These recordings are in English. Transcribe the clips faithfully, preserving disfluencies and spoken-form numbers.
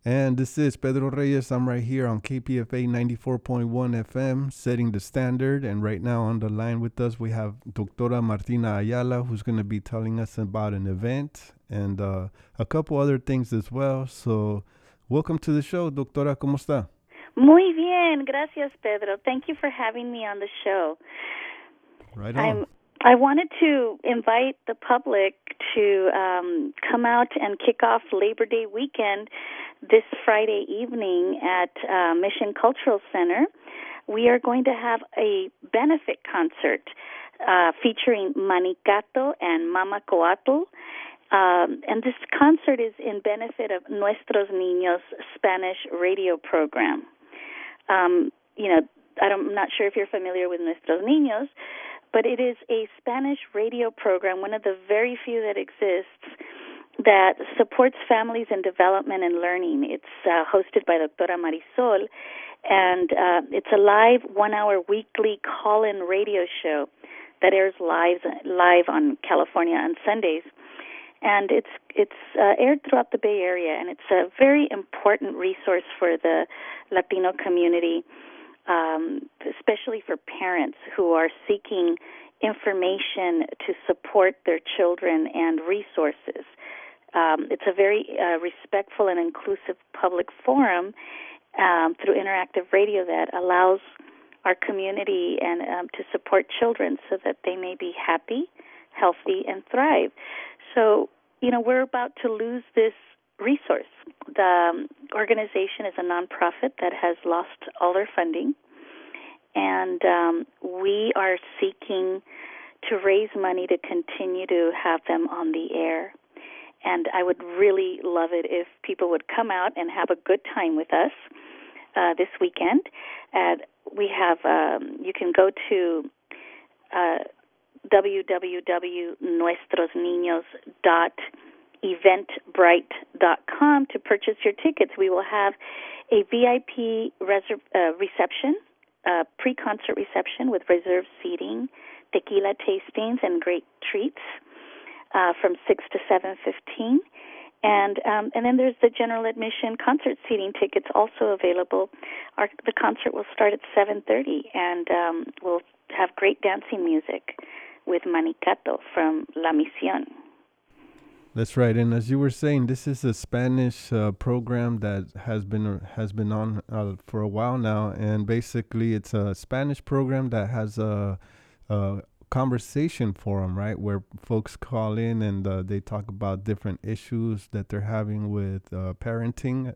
And this is Pedro Reyes. I'm right here on K P F A ninety-four point one F M, setting the standard. And right now on the line with us, we have Doctora Martina Ayala, who's going to be telling us about an event and uh, a couple other things as well. So, welcome to the show, Doctora. ¿Cómo está? Muy bien, gracias, Pedro. Thank you for having me on the show. Right on. I'm, I wanted to invite the public to um, come out and kick off Labor Day weekend this Friday evening at uh, Mission Cultural Center. We are going to have a benefit concert uh, featuring Manicato and Mama Coatl. Um, and this concert is in benefit of Nuestros Niños Spanish radio program. Um, you know, I don't, I'm not sure if you're familiar with Nuestros Niños, but it is a Spanish radio program, one of the very few that exists, that supports families in development and learning. It's uh, hosted by Doctora Marisol, and uh, it's a live one-hour weekly call-in radio show that airs live, live on California on Sundays. And it's it's uh, aired throughout the Bay Area, and it's a very important resource for the Latino community, um, especially for parents who are seeking information to support their children and resources. Um, it's a very uh, respectful and inclusive public forum um, through interactive radio that allows our community and um, to support children so that they may be happy, healthy, and thrive. So, you know, we're about to lose this resource. The um, organization is a nonprofit that has lost all their funding, and um, we are seeking to raise money to continue to have them on the air. And I would really love it if people would come out and have a good time with us uh, this weekend. Uh, we have, um, you can go to uh, w w w dot nuestros niños dot eventbrite dot com to purchase your tickets. We will have a V I P reserve, uh, reception, uh, pre-concert reception with reserved seating, tequila tastings, and great treats uh, from six to seven fifteen. And um, and then there's the general admission concert seating tickets also available. Our, the concert will start at seven thirty, and um, we'll have great dancing music with Manicato from La Misión. That's right. And as you were saying, this is a Spanish uh, program that has been has been on uh, for a while now, and basically it's a Spanish program that has a, a conversation forum, right, where folks call in and uh, they talk about different issues that they're having with uh, parenting.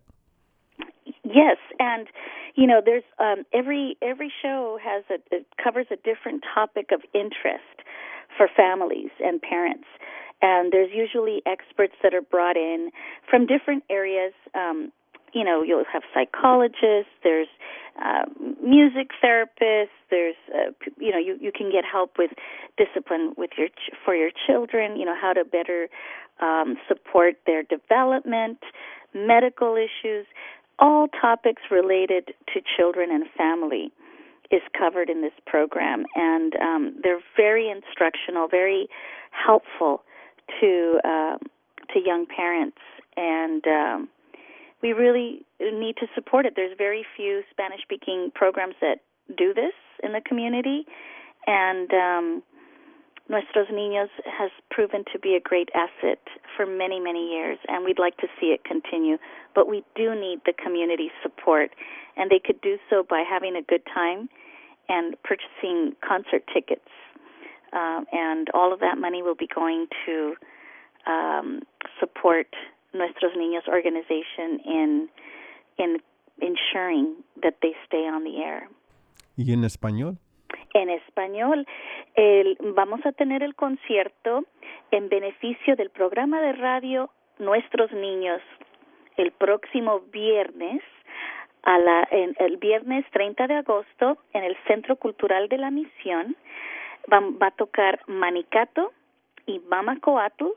Yes, and you know, there's um, every every show has a it covers a different topic of interest for families and parents, and there's usually experts that are brought in from different areas. Um, you know, you'll have psychologists, there's uh, music therapists, there's uh, you know, you you can get help with discipline with your ch- for your children. You know, how to better um, support their development, medical issues. All topics related to children and family is covered in this program, and um, they're very instructional, very helpful to uh, to young parents, and um, we really need to support it. There's very few Spanish-speaking programs that do this in the community, and um, Nuestros Niños has proven to be a great asset for many, many years, and we'd like to see it continue. But we do need the community support, and they could do so by having a good time and purchasing concert tickets. Um, and all of that money will be going to um, support Nuestros Niños organization in in ensuring that they stay on the air. ¿Y en español? En español, el, vamos a tener el concierto en beneficio del programa de radio Nuestros Niños el próximo viernes, a la, en, el viernes treinta de agosto, en el Centro Cultural de la Misión. Va, va a tocar Manicato y Mama Coatl.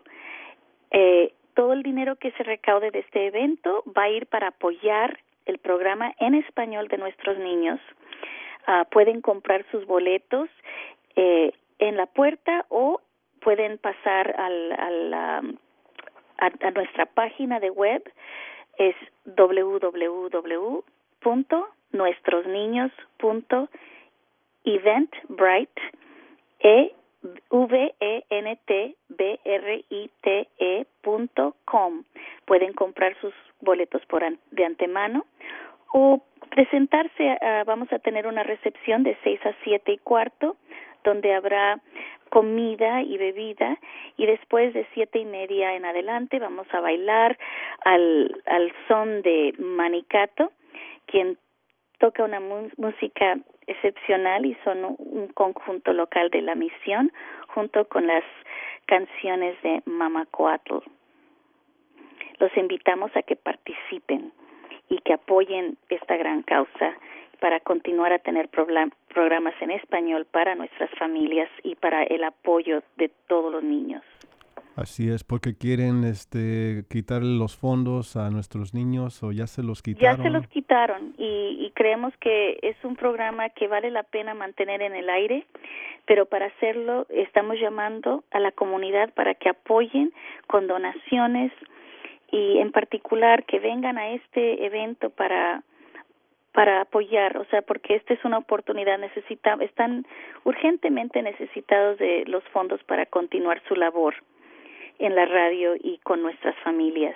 Eh, todo el dinero que se recaude de este evento va a ir para apoyar el programa en español de Nuestros Niños. Uh, pueden comprar sus boletos eh, en la puerta o pueden pasar al, al, um, a, a nuestra página de web es w w w punto nuestros niños punto eventbrite e v e n t b r i t e punto com. Pueden comprar sus boletos por an- de antemano o presentarse. Uh, vamos a tener una recepción de seis a siete y cuarto, donde habrá comida y bebida, y después de siete y media en adelante vamos a bailar al, al son de Manicato, quien toca una mu- música excepcional, y son un, un conjunto local de la misión junto con las canciones de Mamacoatl. Los invitamos a que participen y que apoyen esta gran causa para continuar a tener program- programas en español para nuestras familias y para el apoyo de todos los niños. Así es, porque quieren este quitarle los fondos a nuestros niños, o ya se los Ya quitaron. se los quitaron, y, y creemos que es un programa que vale la pena mantener en el aire, pero para hacerlo estamos llamando a la comunidad para que apoyen con donaciones, y en particular que vengan a este evento para para apoyar, o sea, porque esta es una oportunidad. Necesita, están urgentemente necesitados de los fondos para continuar su labor en la radio y con nuestras familias.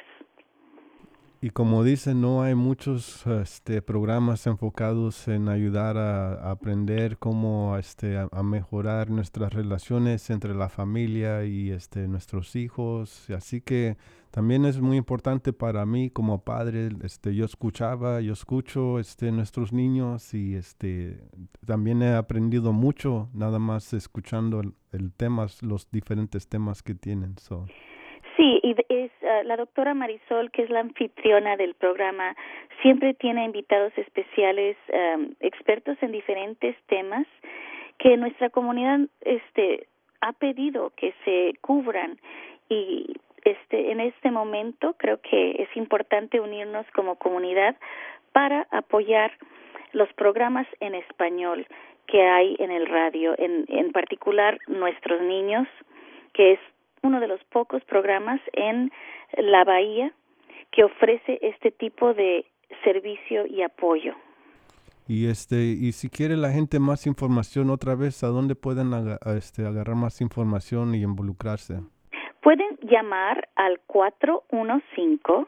Y como dicen, no hay muchos este, programas enfocados en ayudar a, a aprender cómo este, a, a mejorar nuestras relaciones entre la familia y este, nuestros hijos. Así que también es muy importante para mí como padre. Este, yo escuchaba, yo escucho este, nuestros niños, y este, también he aprendido mucho nada más escuchando el, el temas, los diferentes temas que tienen. So. Sí, y es uh, la doctora Marisol, que es la anfitriona del programa, siempre tiene invitados especiales, um, expertos en diferentes temas que nuestra comunidad este ha pedido que se cubran, y este en este momento creo que es importante unirnos como comunidad para apoyar los programas en español que hay en el radio, en en particular Nuestros Niños, que es uno de los pocos programas en la Bahía que ofrece este tipo de servicio y apoyo. Y este y si quiere la gente más información, otra vez, ¿a dónde pueden aga- a este, agarrar más información y involucrarse? Pueden llamar al cuatro uno cinco,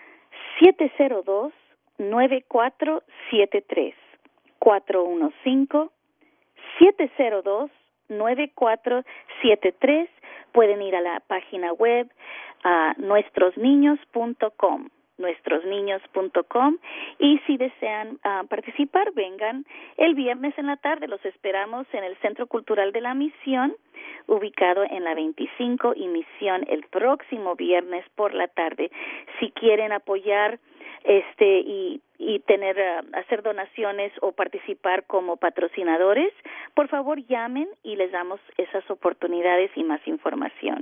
siete cero dos, nueve cuatro siete tres. cuatro uno cinco, siete cero dos, nueve cuatro siete tres. Pueden ir a la página web a nuestros niños punto com, nuestros niños punto com, y si desean uh, participar, vengan el viernes en la tarde. Los esperamos en el Centro Cultural de la Misión, ubicado en la veinticinco y Misión, el próximo viernes por la tarde. Si quieren apoyar este y y tener uh, hacer donaciones o participar como patrocinadores, por favor llamen y les damos esas oportunidades y más información.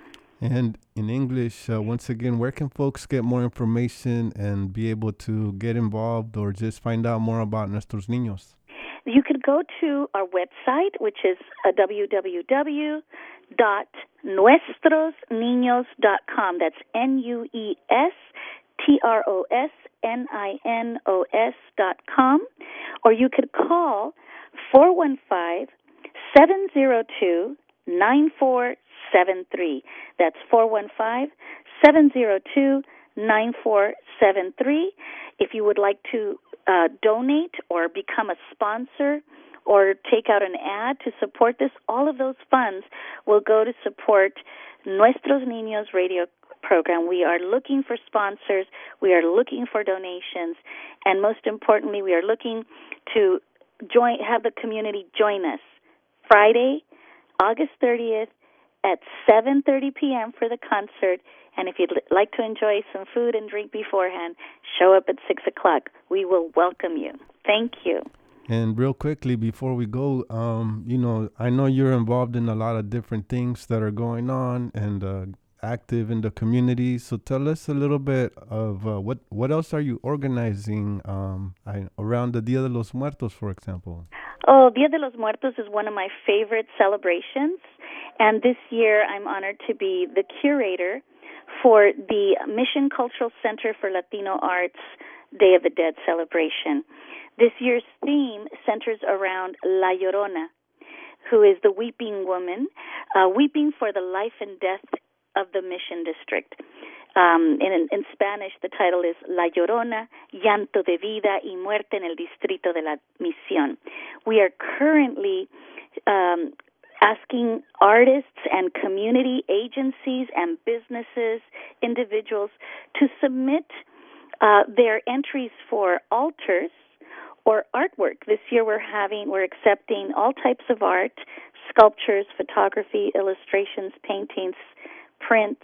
And in English, uh, once again, where can folks get more information and be able to get involved or just find out more about Nuestros Niños? You could go to our website, which is uh, w w w dot nuestros niños dot com. That's N U E S T R O S N I N O S dot com. Or you could call four one five, seven zero two, nine four seven three. That's four one five, seven zero two, nine four seven three. If you would like to uh, donate or become a sponsor or take out an ad to support this, all of those funds will go to support Nuestros Niños radio program. We are looking for sponsors, we are looking for donations, and most importantly, we are looking to join, have the community join us Friday, August thirtieth at seven thirty p.m. for the concert. And if you'd like to enjoy some food and drink beforehand, show up at six o'clock. We will welcome you. Thank you. And real quickly, before we go, um, you know, I know you're involved in a lot of different things that are going on and uh, active in the community. So tell us a little bit of uh, what, what else are you organizing um, I, around the Dia de los Muertos, for example? Oh, Dia de los Muertos is one of my favorite celebrations. And this year I'm honored to be the curator for the Mission Cultural Center for Latino Arts Day of the Dead celebration. This year's theme centers around La Llorona, who is the weeping woman, uh, weeping for the life and death of the Mission District. Um, in, in Spanish, the title is La Llorona, Llanto de Vida y Muerte en el Distrito de la Misión. We are currently um, asking artists and community agencies and businesses, individuals, to submit uh, their entries for altars or artwork. This year we're having, we're accepting all types of art, sculptures, photography, illustrations, paintings, prints,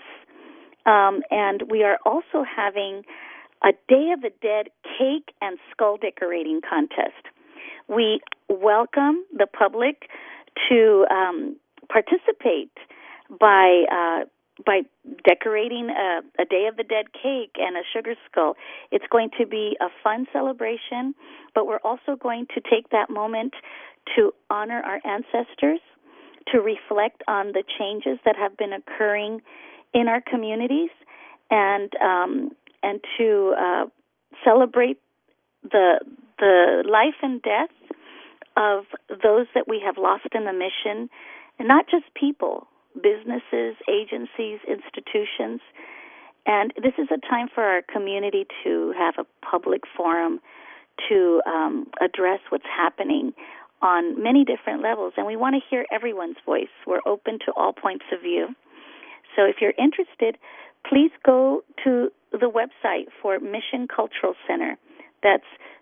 um, and we are also having a Day of the Dead cake and skull decorating contest. We welcome the public to um, participate by uh, by decorating a, a Day of the Dead cake and a sugar skull. It's going to be a fun celebration, but we're also going to take that moment to honor our ancestors, to reflect on the changes that have been occurring in our communities, and um, and to uh, celebrate the the life and death of those that we have lost in the mission, and not just people, businesses, agencies, institutions. And this is a time for our community to have a public forum to um, address what's happening on many different levels. And we want to hear everyone's voice. We're open to all points of view. So if you're interested, please go to the website for Mission Cultural Center. That's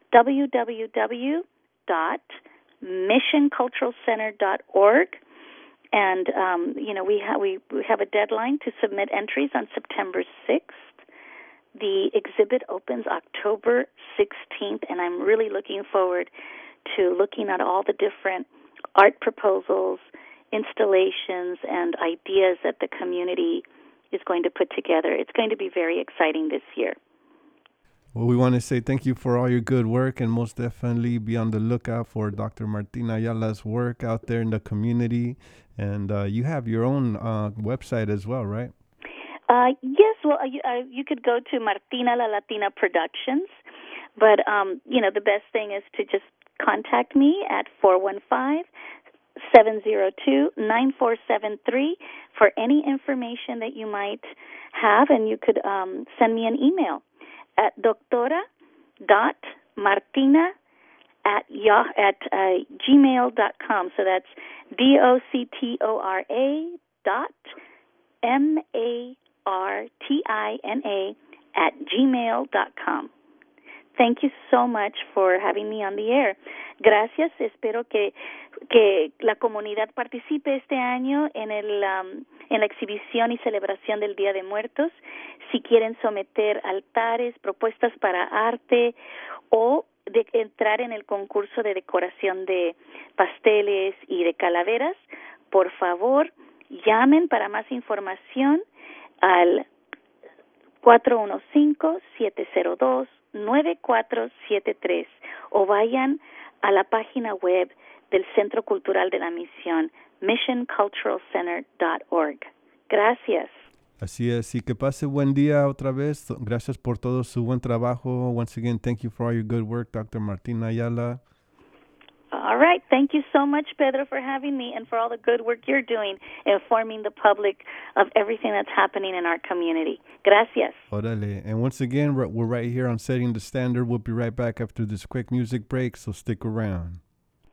w w w dot mission cultural center dot org. And, um, you know, we, ha- we, we have a deadline to submit entries on September sixth. The exhibit opens October sixteenth, and I'm really looking forward to looking at all the different art proposals, installations, and ideas that the community is going to put together. It's going to be very exciting this year. Well, we want to say thank you for all your good work, and most definitely be on the lookout for Doctor Martina Ayala's work out there in the community. And uh, you have your own uh, website as well, right? Uh, yes, well, uh, you, uh, you could go to Martina La Latina Productions, but, um, you know, the best thing is to just contact me at four one five, seven zero two, nine four seven three for any information that you might have, and you could um, send me an email at doctora dot martina at yah at uh, gmail dot com. So that's D O C T O R A dot M A R T I N A at gmail dot com. Thank you so much for having me on the air. Gracias. Espero que que la comunidad participe este año en el um, en la exhibición y celebración del Día de Muertos. Si quieren someter altares, propuestas para arte o de entrar en el concurso de decoración de pasteles y de calaveras, por favor, llamen para más información al cuatro uno cinco, siete cero dos, nueve cuatro siete tres o vayan a la página web del Centro Cultural de la Misión, mission cultural center dot org. Gracias. Así es, y que pase buen día otra vez. Gracias por todo su buen trabajo. Once again, thank you for all your good work, Doctor Martina Ayala. All right. Thank you so much, Pedro, for having me and for all the good work you're doing informing the public of everything that's happening in our community. Gracias. Orale. And once again, we're, we're right here on Setting the Standard. We'll be right back after this quick music break, so stick around.